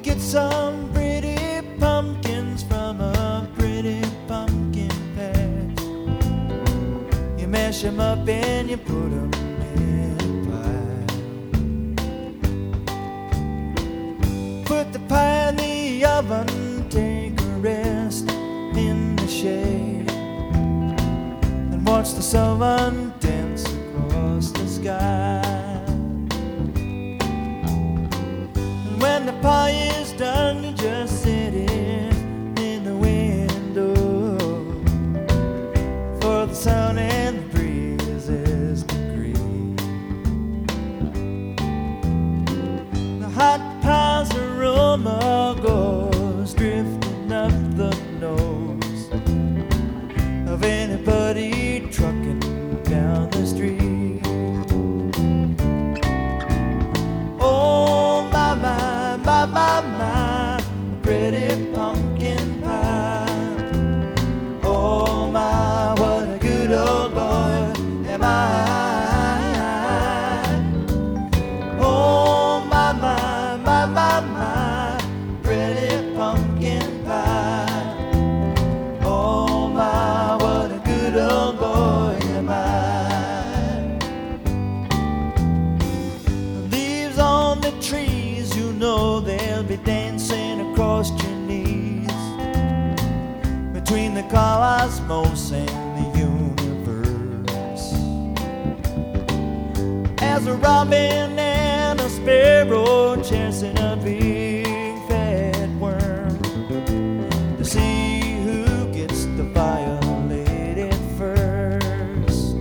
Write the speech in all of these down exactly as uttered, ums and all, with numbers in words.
get some pretty pumpkins from a pretty pumpkin patch. You mash them up and you put them in a pile. Put the pie in the oven, take a rest in the shade, and watch the sun dance across the sky. And when the pie is done, you just sit in in the window for the sun and the breezes to greet. The hot pie's aroma goes drifting up the nose of anybody trucking down the street. Oh my, my, my, my, my pretty pumpkin pie. Oh my, what a good old boy am I. Oh my, my, my, my, my pretty pumpkin pie. Oh my, what a good old boy am I. The leaves on the trees, you know they'll be dancing across your knees, between the cosmos and the universe, as a robin and a sparrow chasing a big fat worm to see who gets to violate it first.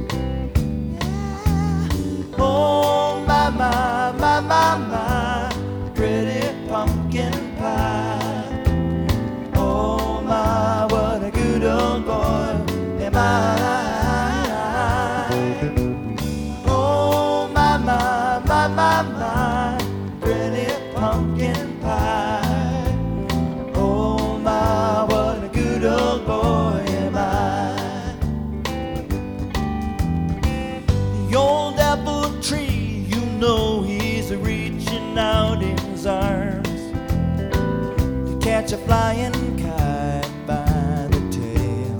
Oh my, my, my, my, my pretty pumpkin pie. Oh my, what a good old boy am I. Oh my, my, my, my, my pretty pumpkin pie. Oh my, what a good old boy am I. The old apple tree, you know he's reaching out his arms to catch a flying kite by the tail.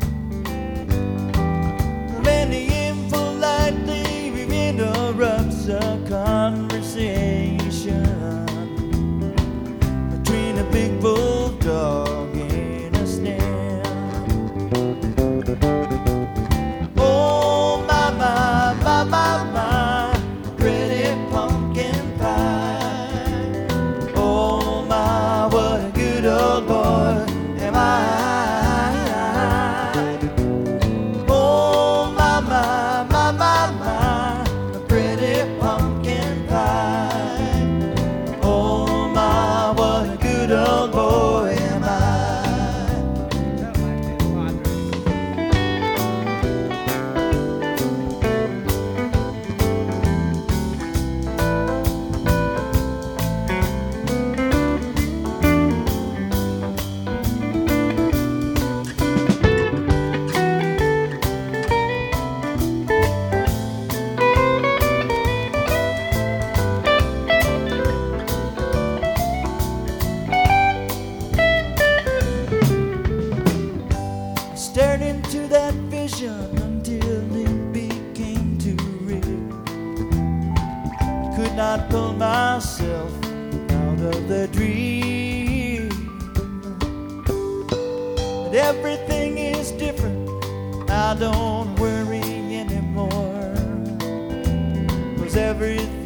When he impolitely interrupts a conversation between a big bulldog and a snail. Oh my, my, my, my, my pretty pumpkin pie. Oh my, what a good old boy am I. Oh my, my, my, my, my pretty pumpkin pie. Oh my, what a good old boy am I. Stared into that vision until it became too real. Could not pull myself out of the dream. But everything is different, I don't worry anymore, 'cause everything